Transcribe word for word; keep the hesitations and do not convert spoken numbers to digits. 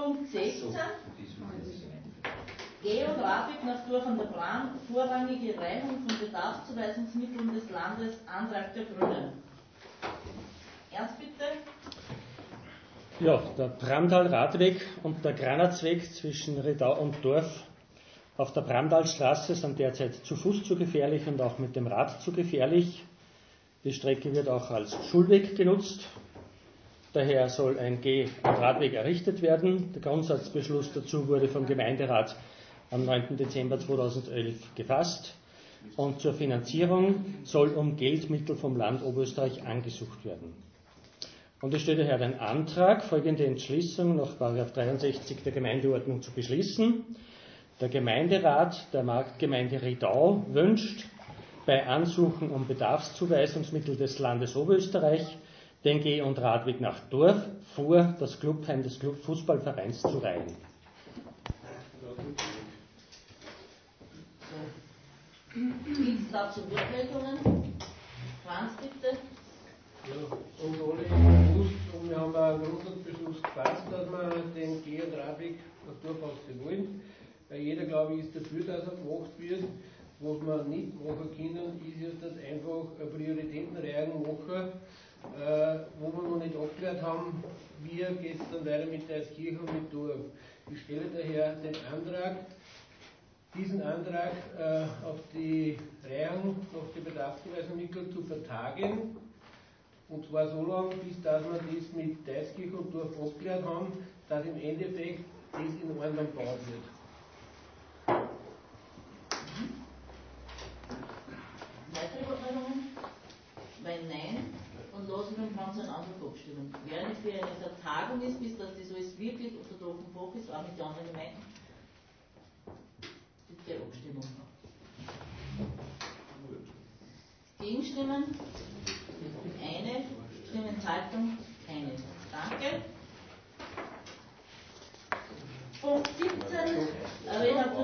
Punkt sechzehn. Geh- und Radweg nach Dorf an der Bram, vorrangige Reihung von Bedarfszuweisungsmitteln des Landes, Antrag der Grünen. Ernst, bitte. Ja, der Bramtal-Radweg und der Granatzweg zwischen Redau und Dorf auf der Bramtalstraße sind derzeit zu Fuß zu gefährlich und auch mit dem Rad zu gefährlich. Die Strecke wird auch als Schulweg genutzt. Daher soll ein Geh- und Radweg errichtet werden. Der Grundsatzbeschluss dazu wurde vom Gemeinderat am neunten Dezember zweitausendelf gefasst. Und zur Finanzierung soll um Geldmittel vom Land Oberösterreich angesucht werden. Und es steht daher ein Antrag, folgende Entschließung nach Paragraph dreiundsechzig der Gemeindeordnung zu beschließen. Der Gemeinderat der Marktgemeinde Redau wünscht, bei Ansuchen um Bedarfszuweisungsmittel des Landes Oberösterreich den Geh- und Radweg nach Dorf vor das Clubheim des Clubfußballvereins zu reihen. Gibt es dazu Wortmeldungen? Franz, bitte. Ja, uns alle ist bewusst, und wir haben einen Grundsatzbeschluss gefasst, dass wir den Geh- und Radweg nach Dorf aussehen wollen. Weil jeder, glaube ich, ist dafür, dass er gemacht wird. Was wir nicht machen können, ist jetzt das einfach eine Prioritätenreihung machen, äh, wo wir noch nicht abgeklärt haben, wie geht es dann weiter mit der Kirche und mit Dorf. Ich stelle daher den Antrag, diesen Antrag äh, auf die Reihung nach den Bedarfszuweisungsmitteln zu vertagen. Und zwar so lange, bis dass wir das mit Deiskirche und Dorf abgeklärt haben, dass im Endeffekt das in Ordnung gebaut wird. Weitere Wortmeldungen? Wenn nein, dann lassen wir im Ganzen einen Antrag abstimmen. Wer nicht für eine Vertagung ist, bis dass das alles wirklich unter Dach und Fach ist, auch mit den anderen Gemeinden, bitte Abstimmung. Gegenstimmen? Eine. Stimmenthaltung? Keine. Danke.